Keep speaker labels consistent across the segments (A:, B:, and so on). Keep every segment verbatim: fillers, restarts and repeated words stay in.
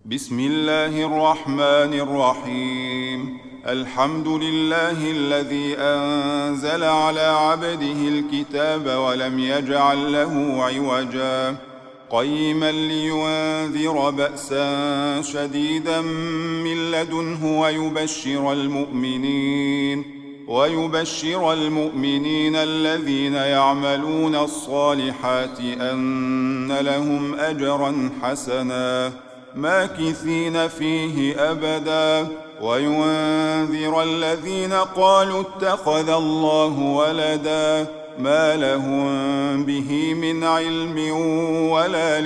A: بسم الله الرحمن الرحيم. الحمد لله الذي أنزل على عبده الكتاب ولم يجعل له عوجا قيما لينذر بأسا شديدا من لدنه ويبشر المؤمنين ويبشر المؤمنين الذين يعملون الصالحات أن لهم أجرا حسنا ماكثين فيه أبدا وينذر الذين قالوا اتخذ الله ولدا ما لهم به من علم ولا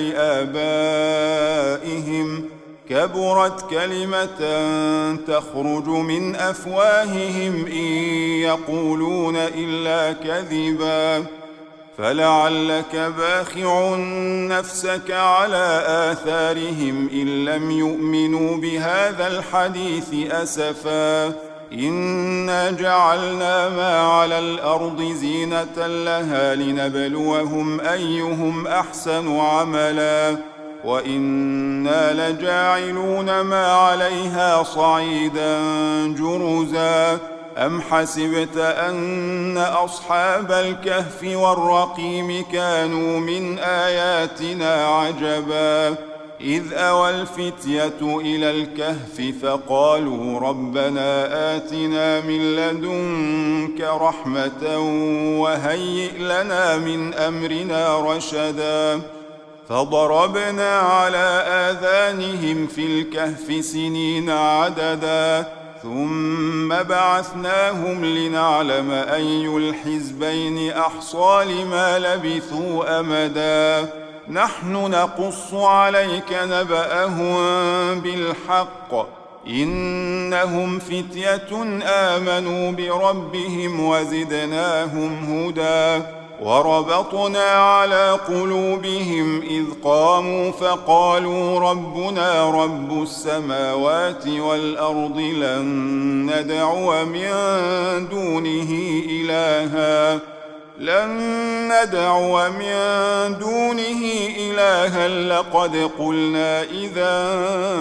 A: لآبائهم كبرت كلمة تخرج من أفواههم إن يقولون إلا كذبا فلعلك باخع نفسك على آثارهم إن لم يؤمنوا بهذا الحديث أسفا إنا جعلنا ما على الأرض زينة لها لنبلوهم أيهم أحسن عملا وإنا لجاعلون ما عليها صعيدا جرزا أم حسبت أن أصحاب الكهف والرقيم كانوا من آياتنا عجبا إذ أوى الفتية إلى الكهف فقالوا ربنا آتنا من لدنك رحمة وهيئ لنا من أمرنا رشدا فضربنا على آذانهم في الكهف سنين عددا ثم بعثناهم لنعلم أي الحزبين أحصى لما لبثوا أمدا نحن نقص عليك نبأهم بالحق إنهم فتية آمنوا بربهم وزدناهم هدى وربطنا على قلوبهم إذ قاموا فقالوا ربنا رب السماوات والأرض لن ندعو من دونه إلها لن ندعو من دونه إلها لقد قلنا إذا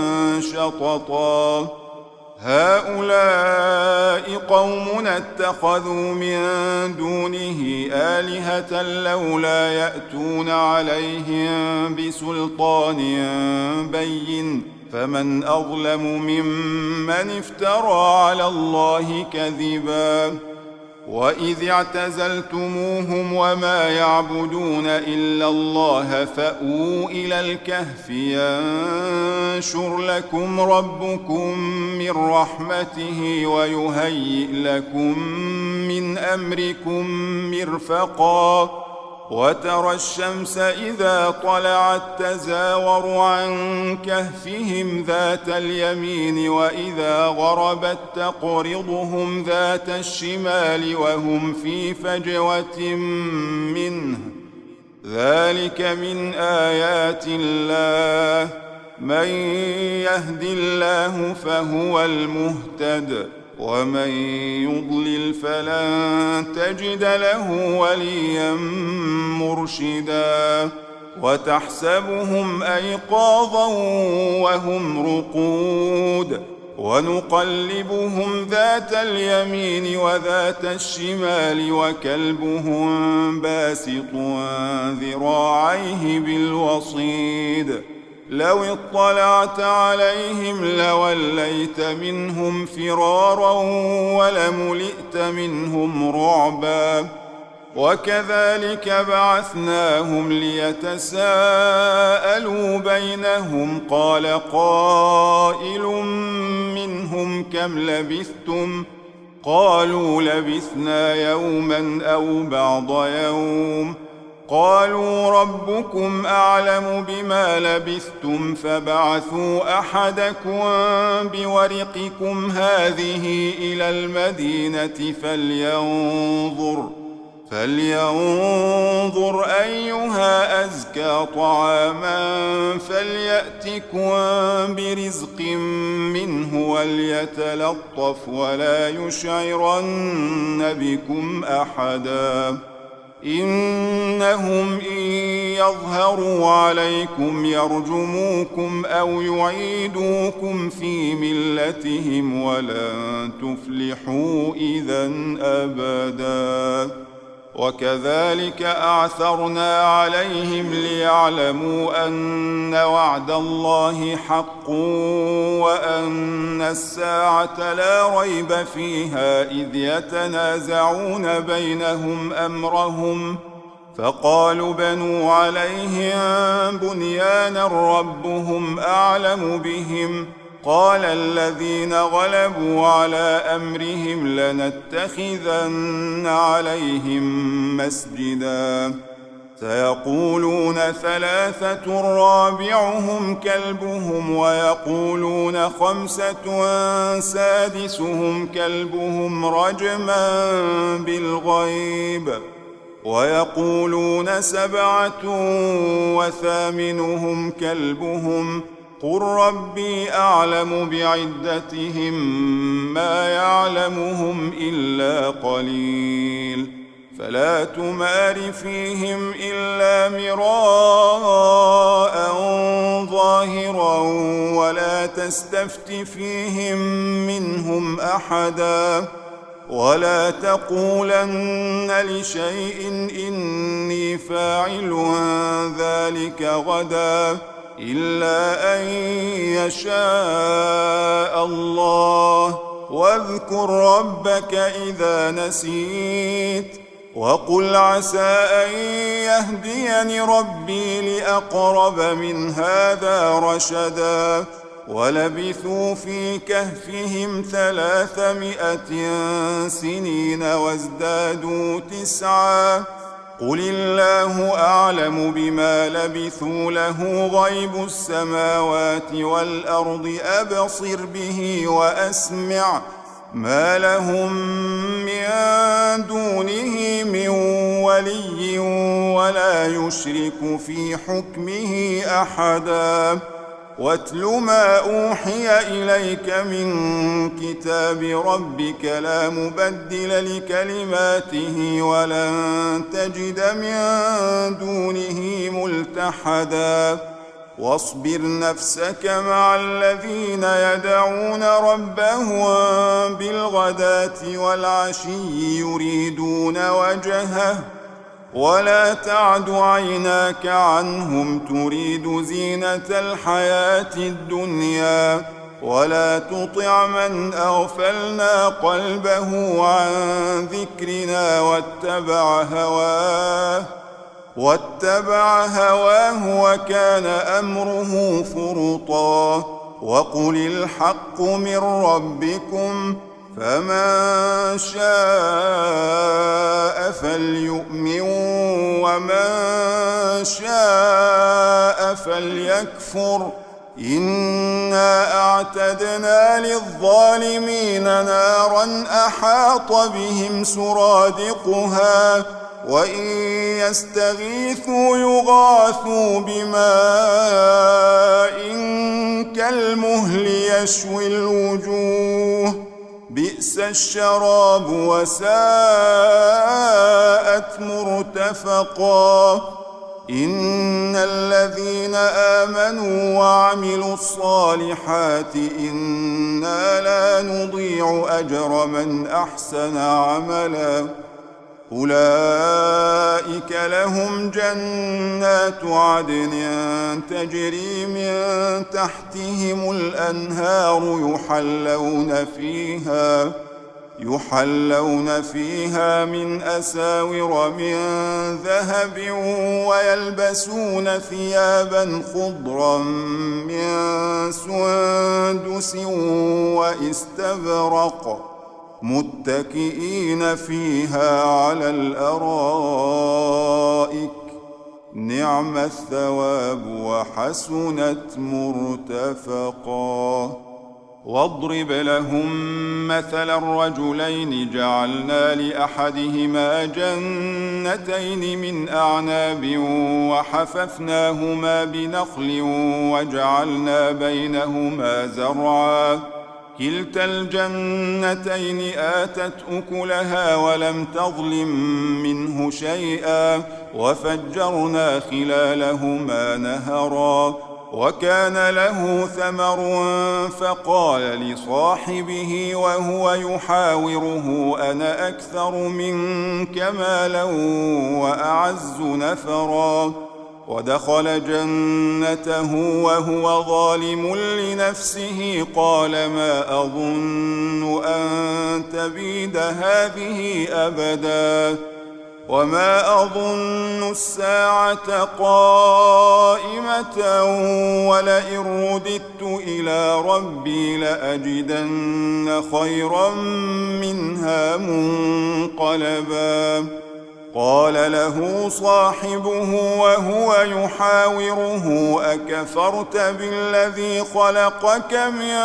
A: شططا هؤلاء قومنا اتخذوا من دونه آلهة لولا يأتون عليهم بسلطان بين فمن أظلم ممن افترى على الله كذبا وإذ اعتزلتموهم وما يعبدون إلا الله فأووا إلى الكهف ينشر لكم ربكم من رحمته ويهيئ لكم من أمركم مرفقا وترى الشمس إذا طلعت تزاور عن كهفهم ذات اليمين وإذا غربت تقرضهم ذات الشمال وهم في فجوة منه ذلك من آيات الله من يهد الله فهو المهتد ومن يضلل فلن تجد له وليا مرشدا وتحسبهم أيقاظا وهم رقود ونقلبهم ذات اليمين وذات الشمال وكلبهم باسط ذراعيه بالوصيد لو اطلعت عليهم لوليت منهم فرارا ولملئت منهم رعبا وكذلك بعثناهم ليتساءلوا بينهم قال قائل منهم كم لبثتم قالوا لبثنا يوما أو بعض يوم قالوا ربكم أعلم بما لبثتم فبعثوا أحدكم بورقكم هذه إلى المدينة فلينظر فلينظر أيها أزكى طعاما فليأتكم برزق منه وليتلطف ولا يشعرن بكم أحدا إنهم إن يظهروا عليكم يرجموكم أو يعيدوكم في ملتهم ولن تفلحوا إذا أبدا. وكذلك أعثرنا عليهم ليعلموا أن وعد الله حق وأن الساعة لا ريب فيها إذ يتنازعون بينهم أمرهم فقالوا بنوا عليهم بنيانا ربهم أعلم بهم قال الذين غلبوا على أمرهم لنتخذن عليهم مسجدا. سيقولون ثلاثة رابعهم كلبهم ويقولون خمسة سادسهم كلبهم رجما بالغيب ويقولون سبعة وثامنهم كلبهم قل ربي أعلم بعدتهم ما يعلمهم إلا قليل فلا تمار فيهم إلا مراء ظاهرا ولا تستفت فيهم منهم أحدا ولا تقولن لشيء إني فاعل ذلك غدا إلا أن يشاء الله واذكر ربك إذا نسيت وقل عسى أن يهديني ربي لأقرب من هذا رشدا. ولبثوا في كهفهم ثلاثمائة سنين وازدادوا تسعا قل الله أعلم بما لبثوا له غيب السماوات والأرض أبصر به وأسمع ما لهم من دونه من ولي ولا يشرك في حكمه أحدا. واتل ما أوحي إليك من كتاب ربك لا مبدل لكلماته ولن تجد من دونه ملتحدا. واصبر نفسك مع الذين يدعون ربهم بالغداة والعشي يريدون وجهه ولا تعد عيناك عنهم تريد زينة الحياة الدنيا ولا تطع من أغفلنا قلبه عن ذكرنا واتبع هواه واتبع هواه وكان أمره فرطا. وقل الحق من ربكم فمن شاء فليؤمن ومن شاء فليكفر إنا أعتدنا للظالمين نارا أحاط بهم سرادقها وإن يستغيثوا يغاثوا بماء كالمهل يشوي الوجوه بئس الشراب وساءت مرتفقا. إن الذين آمنوا وعملوا الصالحات إنا لا نضيع أجر من أحسن عملا أولئك لهم جنات عدن تجري من تحتهم الأنهار يحلون فيها يحلون فيها من أساور من ذهب ويلبسون ثيابا خضرا من سندس واستبرق متكئين فيها على الأرائك نعم الثواب وحسنت مرتفقا. واضرب لهم مثل الرجلين جعلنا لأحدهما جنتين من أعناب وحففناهما بنخل وجعلنا بينهما زرعا كلتا الجنتين آتت أكلها ولم تظلم منه شيئا وفجرنا خلالهما نهرا وكان له ثمر فقال لصاحبه وهو يحاوره أنا أكثر منك مالا وأعز نفرا ودخل جنته وهو ظالم لنفسه قال ما أظن أن تبيد هذه أبدا وما أظن الساعة قائمة ولئن رددت إلى ربي لأجدن خيرا منها منقلبا قال له صاحبه وهو يحاوره أكفرت بالذي خلقك من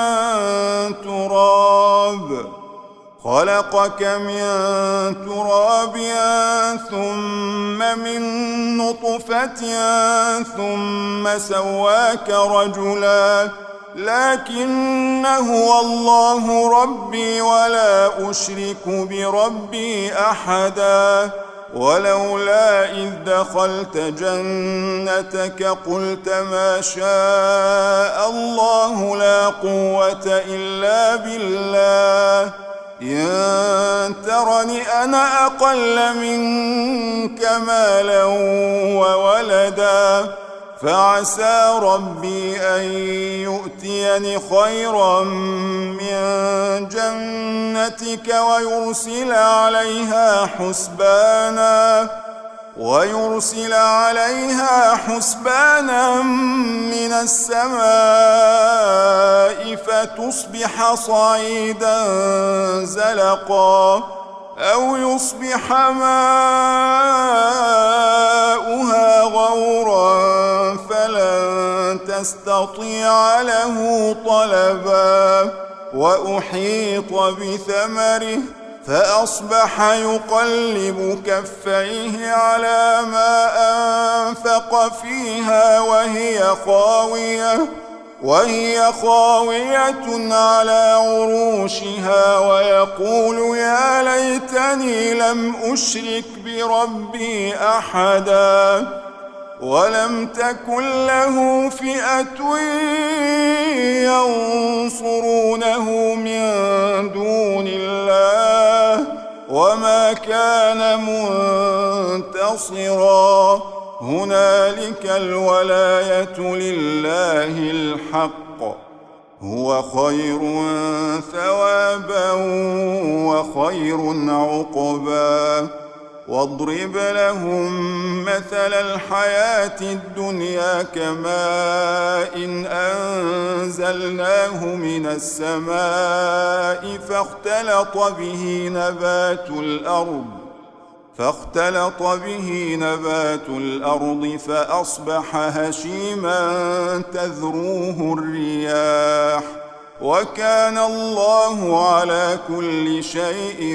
A: تراب خلقك من تراب ثم من نطفة ثم سواك رجلا لكن هو الله ربي ولا أشرك بربي أحدا ولولا إذ دخلت جنتك قلت ما شاء الله لا قوة إلا بالله إن ترني أنا أقل منك مالا وولدا فعسى ربي أن يؤتيني خيرا من جنتك ويرسل عليها حسبانا ويرسل عليها حسبانا من السماء فتصبح صعيدا زلقا أو يصبح ماؤها غورا فلن تستطيع له طلبا وأحيط بثمره فأصبح يقلب كفيه على ما أنفق فيها وهي خاوية وهي خاوية على عروشها ويقول يا ليتني لم أشرك بربي أحدا ولم تكن له فئة ينصرونه من دون الله وما كان منتصرا هنالك الولاية لله الحق هو خير ثوابا وخير عقبا واضرب لهم مثل الحياة الدنيا كماء إن أنزلناه من السماء فاختلط به نبات الأرض فاختلط به نبات الأرض فأصبح هشيما تذروه الرياح وكان الله على كل شيء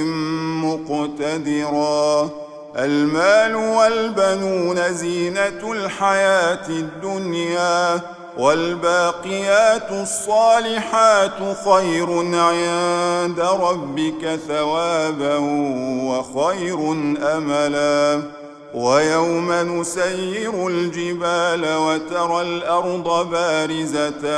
A: مقتدرا المال والبنون زينة الحياة الدنيا والباقيات الصالحات خير عند ربك ثوابا وخير أملا ويوم نسير الجبال وترى الأرض بارزة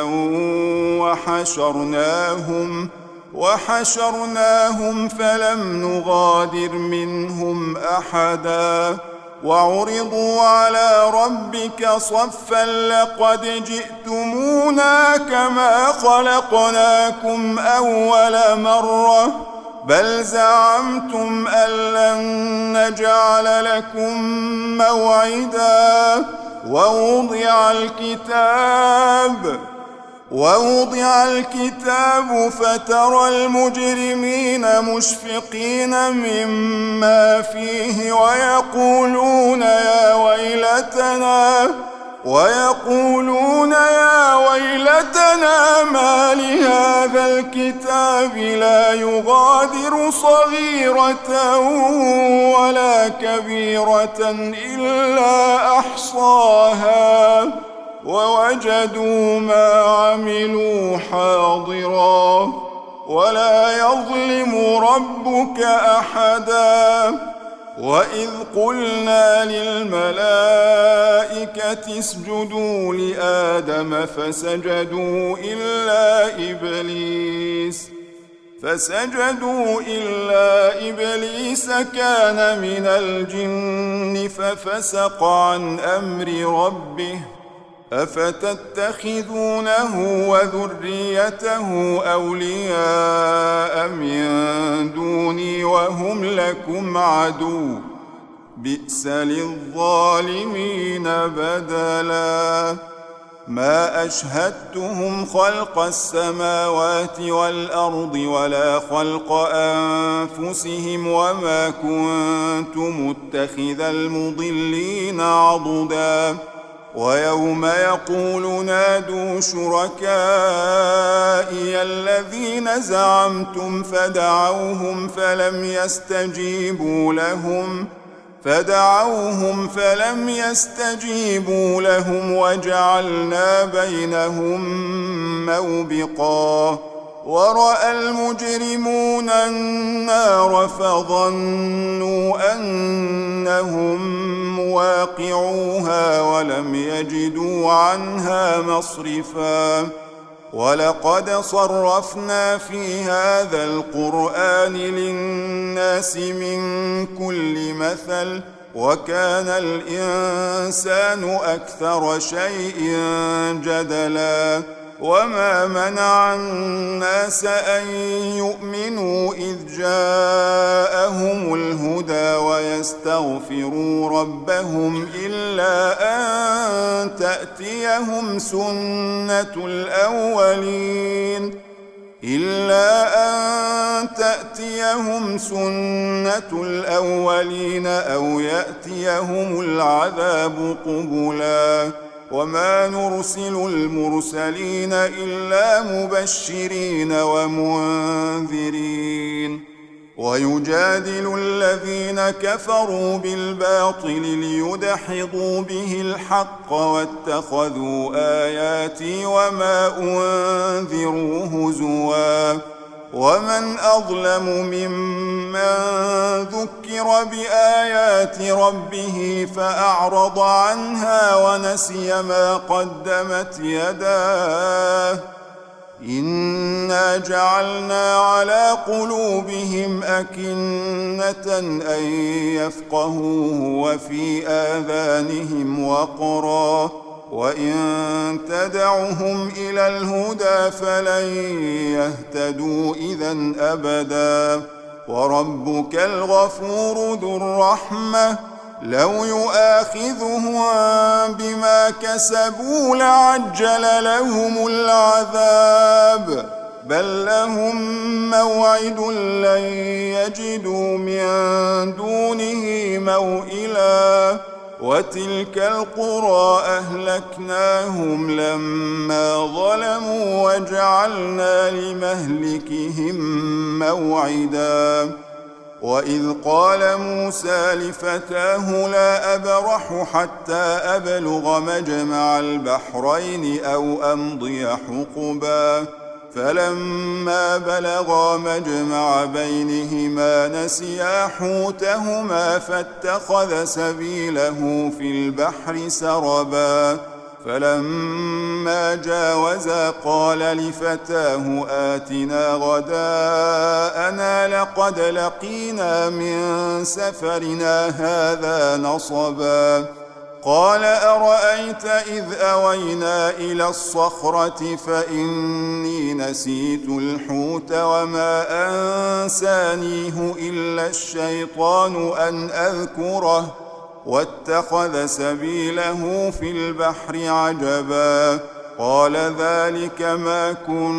A: وحشرناهم وحشرناهم فلم نغادر منهم أحدا وعرضوا على ربك صفا لقد جئتمونا كما خلقناكم أول مرة بل زعمتم أن لن نجعل لكم موعدا ووضع الكتاب ووضع الكتاب فترى المجرمين مشفقين مما فيه ويقولون يا ويلتنا ويقولون يا ويلتنا ما لهذا الكتاب لا يغادر صغيرة ولا كبيرة إلا أحصاها ووجدوا ما عملوا حاضرا ولا يظلم ربك أحدا. وإذ قلنا للملائكة اسجدوا لآدم فسجدوا إلا إبليس فسجدوا إلا إبليس كان من الجن ففسق عن أمر ربه أفتتخذونه وذريته أولياء من دوني وهم لكم عدو بئس للظالمين بدلا. ما أشهدتهم خلق السماوات والأرض ولا خلق أنفسهم وما كنت متخذ المضلين عضدا. ويوم يقول نادوا شركائي الذين زعمتم فدعوهم فلم يستجيبوا لهم فدعوهم فلم يستجيبوا لهم وجعلنا بينهم موبقا. ورأى المجرمون النار فظنوا أنهم مواقعوها ولم يجدوا عنها مصرفا. ولقد صرفنا في هذا القرآن للناس من كل مثل وكان الإنسان أكثر شيء جدلا. وما منع الناس أن يؤمنوا إذ جاءهم الهدى ويستغفروا ربهم إلا أن تأتيهم سنة الأولين إلا أن تأتيهم سنة الأولين أو يأتيهم العذاب قبلا. وما نرسل المرسلين إلا مبشرين ومنذرين. ويجادل الذين كفروا بالباطل ليدحضوا به الحق واتخذوا آياتي وما أنذروا هزوا. ومن أظلم ممن ذكر بآيات ربه فأعرض عنها ونسي ما قدمت يداه إنا جعلنا على قلوبهم أكنة أن يفقهوه وفي آذانهم وقرا وإن تدعهم إلى الهدى فلن يهتدوا إذن أبدا. وربك الغفور ذو الرحمة لو يؤاخذهم بما كسبوا لعجل لهم العذاب بل لهم موعد لن يجدوا من دونه موئلا. وتلك القرى أهلكناهم لما ظلموا وجعلنا لمهلكهم موعدا. وإذ قال موسى لفتاه لا أبرح حتى أبلغ مجمع البحرين أو أمضي حقبا فلما بلغا مجمع بينهما نسيا حوتهما فاتخذ سبيله في البحر سربا. فلما جاوزا قال لفتاه آتنا غداءنا لقد لقينا من سفرنا هذا نصبا. قال أرأيت إذ أوينا إلى الصخرة فإني نسيت الحوت وما أنسانيه إلا الشيطان أن أذكره واتخذ سبيله في البحر عجبا. قال ذلك ما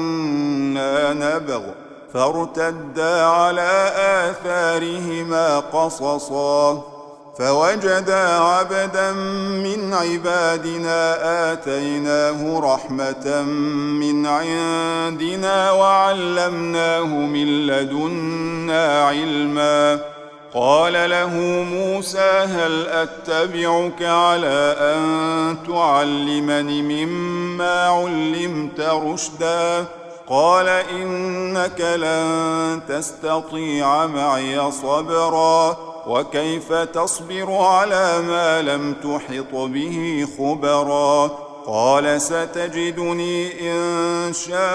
A: كنا نبغ فارتدا على آثارهما قصصا فوجدا عبدا من عبادنا آتيناه رحمة من عندنا وعلمناه من لدنا علما. قال له موسى هل أتبعك على أن تعلمني مما علمت رشدا قال إنك لن تستطيع معي صبرا وكيف تصبر على ما لم تحط به خبرا قال ستجدني إن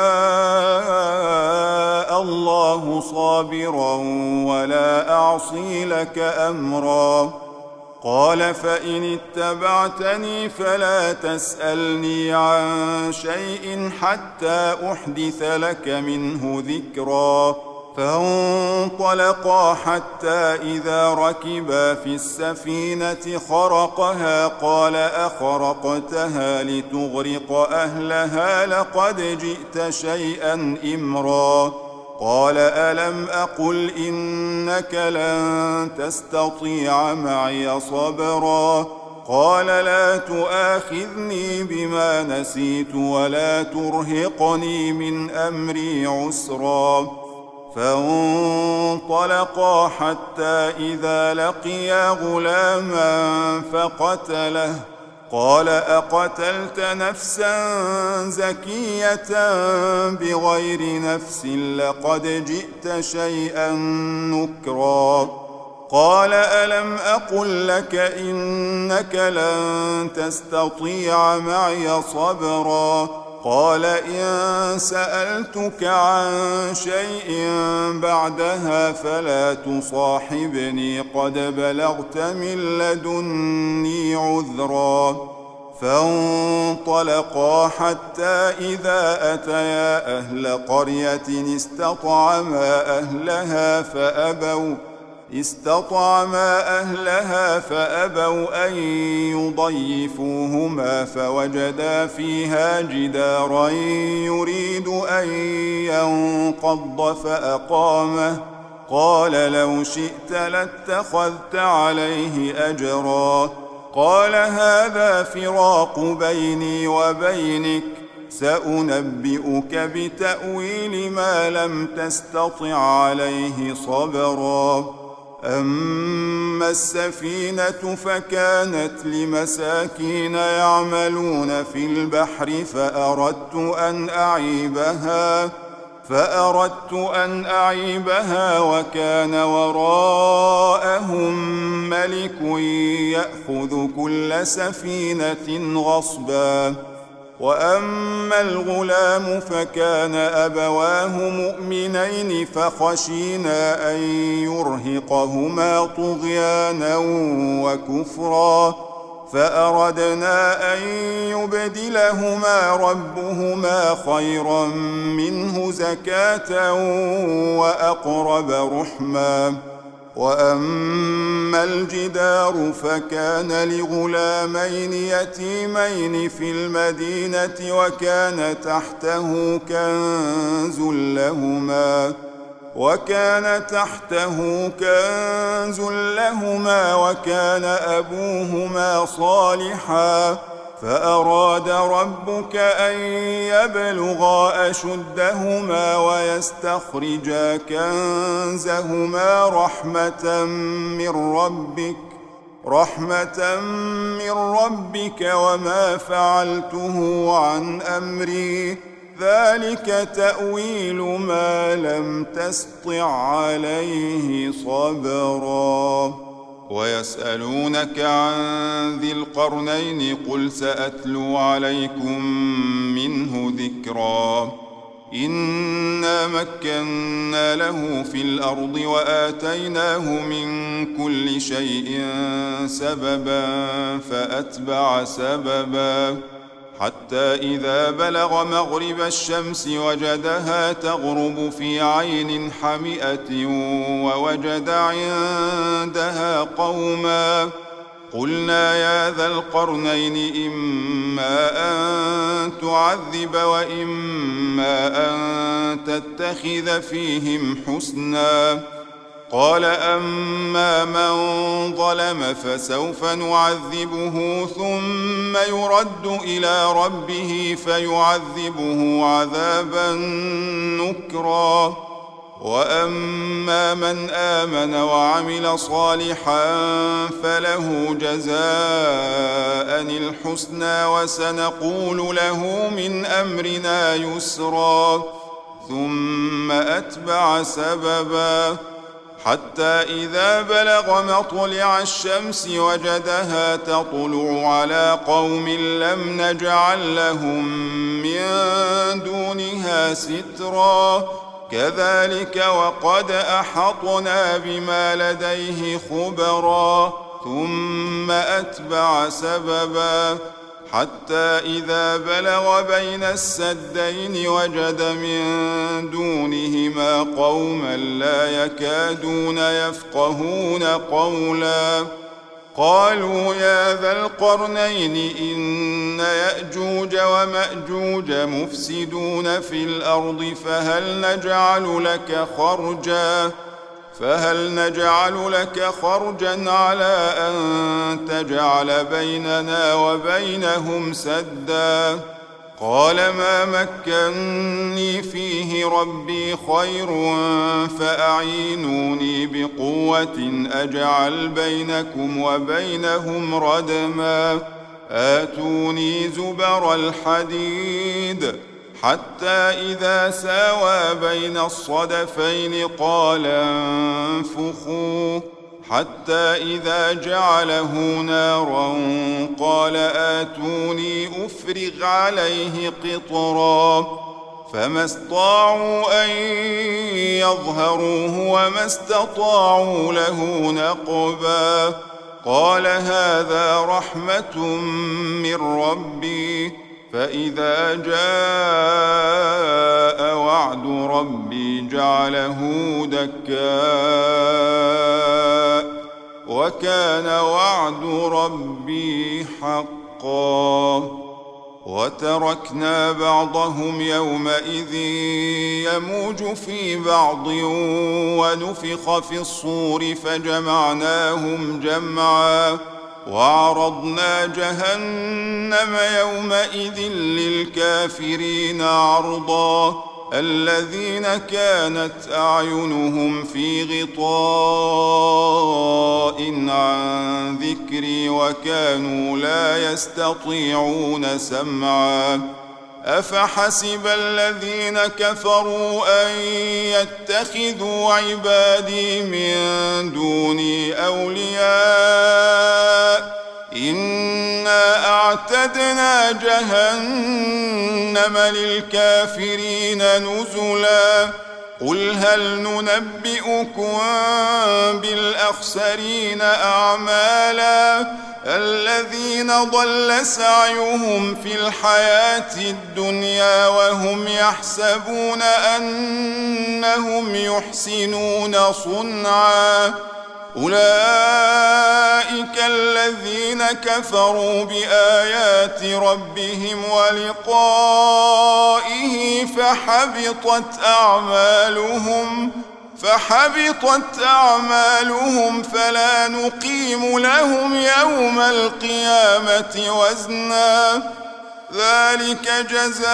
A: شاء الله صابرا ولا أعصي لك أمرا قال فإن اتبعتني فلا تسألني عن شيء حتى أحدث لك منه ذكرا فانطلقا حتى إذا ركبا في السفينة خرقها قال أخرقتها لتغرق أهلها لقد جئت شيئا إمرا قال ألم أقل إنك لن تستطيع معي صبرا قال لا تؤاخذني بما نسيت ولا ترهقني من أمري عسرا فانطلقا حتى إذا لقيا غلاما فقتله قال أقتلت نفسا زكية بغير نفس لقد جئت شيئا نكرا قال ألم أقل لك إنك لن تستطيع معي صبرا قال إن سألتك عن شيء بعدها فلا تصاحبني قد بلغت من لدني عذرا فانطلقا حتى إذا أتيا أهل قرية استطعما أهلها فأبوا استطعما أهلها فأبوا أن يضيفوهما فوجدا فيها جدارا يريد أن ينقض فأقامه قال لو شئت لاتخذت عليه أجرا قال هذا فراق بيني وبينك سأنبئك بتأويل ما لم تستطع عليه صبرا أما السفينة فكانت لمساكين يعملون في البحر فأردت أن أعيبها فأردت أن أعيبها وكان وراءهم ملك يأخذ كل سفينة غصبا وأما الغلام فكان أبواه مؤمنين فخشينا أن يرهقهما طغيانا وكفرا فأردنا أن يبدلهما ربهما خيرا منه زكاة وأقرب رحما وأما الجدار فكان لغلامين يتيمين في المدينة وكان تحته كنز لهما وكان تحته كنز لهما وكان أبوهما صالحا فأراد ربك أن يبلغا أشدهما ويستخرجا كنزهما رحمة من ربك رحمة من ربك وما فعلته عن أمري ذلك تأويل ما لم تسطع عليه صبرا ويسألونك عن ذي القرنين قل سأتلو عليكم منه ذكرا إنا مكنا له في الأرض وآتيناه من كل شيء سببا فأتبع سببا حتى إذا بلغ مغرب الشمس وجدها تغرب في عين حمئة ووجد عندها قوما قلنا يا ذا القرنين إما أن تعذب وإما أن تتخذ فيهم حسنا قال أما من ظلم فسوف نعذبه ثم يرد إلى ربه فيعذبه عذابا نكرا وأما من آمن وعمل صالحا فله جزاء الحسنى وسنقول له من أمرنا يسرا ثم أتبع سببا حتى إذا بلغ مطلع الشمس وجدها تطلع على قوم لم نجعل لهم من دونها سترا كذلك وقد أحطنا بما لديه خبرا ثم أتبع سببا حتى إذا بلغ بين السدين وجد من دونهما قوما لا يكادون يفقهون قولا قالوا يا ذا القرنين إن يأجوج ومأجوج مفسدون في الأرض فهل نجعل لك خرجا فهل نجعل لك خرجا على أن تجعل بيننا وبينهم سدا قال ما مكني فيه ربي خير فأعينوني بقوة أجعل بينكم وبينهم ردما آتوني زبر الحديد حتى إذا ساوى بين الصدفين قال انفخوا حتى إذا جعله نارا قال آتوني أفرغ عليه قطرا فما استطاعوا أن يظهروه وما استطاعوا له نقبا قال هذا رحمة من ربي فإذا جاء وعد ربي جعله دكاء وكان وعد ربي حقا وتركنا بعضهم يومئذ يموج في بعض ونفخ في الصور فجمعناهم جمعا وعرضنا جهنم يومئذ للكافرين عرضا الذين كانت أعينهم في غطاء عن ذكري وكانوا لا يستطيعون سمعا أفحسب الذين كفروا أن يتخذوا عبادي من دوني أولياء إنا أعتدنا جهنم للكافرين نزلا قل هل ننبئكم بالأخسرين أعمالا الذين ضل سعيهم في الحياة الدنيا وهم يحسبون أنهم يحسنون صنعا أولئك الذين كفروا بآيات ربهم ولقائه فحبطت أعمالهم فحبطت أعمالهم فلا نقيم لهم يوم القيامة وزنا ذلك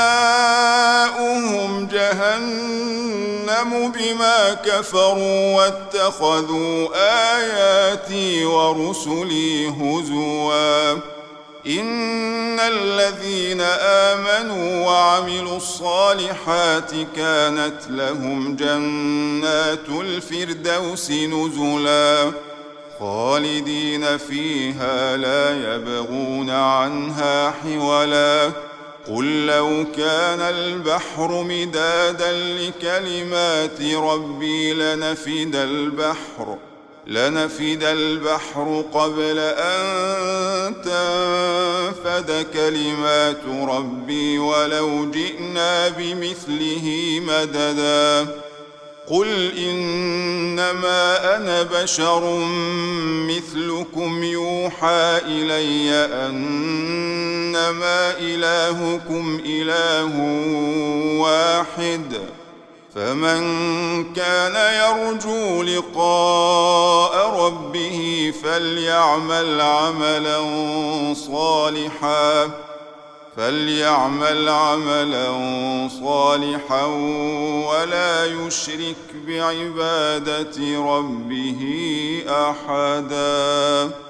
A: جزاؤهم جهنم بما كفروا واتخذوا آياتي ورسلي هزوا إن الذين آمنوا وعملوا الصالحات كانت لهم جنات الفردوس نزلا خالدين فيها لا يبغون عنها حولا قل لو كان البحر مدادا لكلمات ربي لنفد البحر لنفد البحر قبل أن تنفد كلمات ربي ولو جئنا بمثله مددا قل إنما أنا بشر مثلكم يوحى إلي أنما إلهكم إله واحد فمن كان يرجو لقاء ربه فليعمل عملا صالحا فليعمل عملا صالحا ولا يشرك بعبادة ربه أحدا.